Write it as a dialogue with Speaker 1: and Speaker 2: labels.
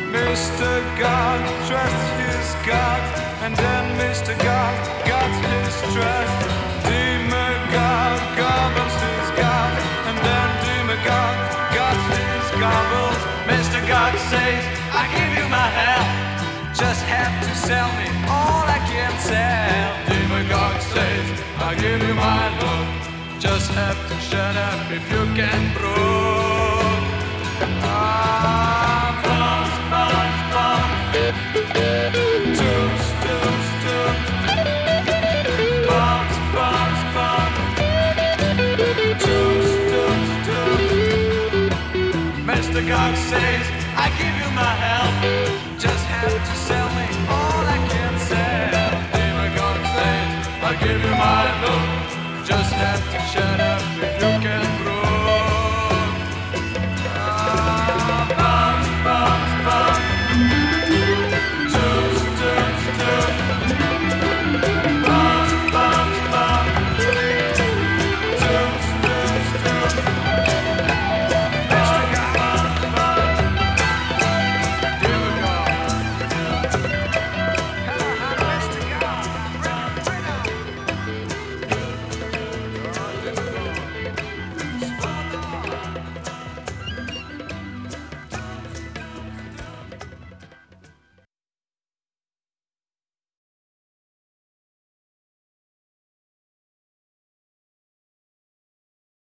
Speaker 1: Mr. God trust his God, and then Mr. God got his trust. Demon God gobbles his God, and then Demon God got his gobbles. Mr. God says, I give you my help, just have to sell me all I can sell. Demon God says, I give you my love, just have to shut up if you can broke. Ah, bounce, bounce, bounce. Tombs, tombs, tombs. Bounce, bounce, bounce. Tombs, tombs, tombs. Mr. God says, I give you my help, just have to say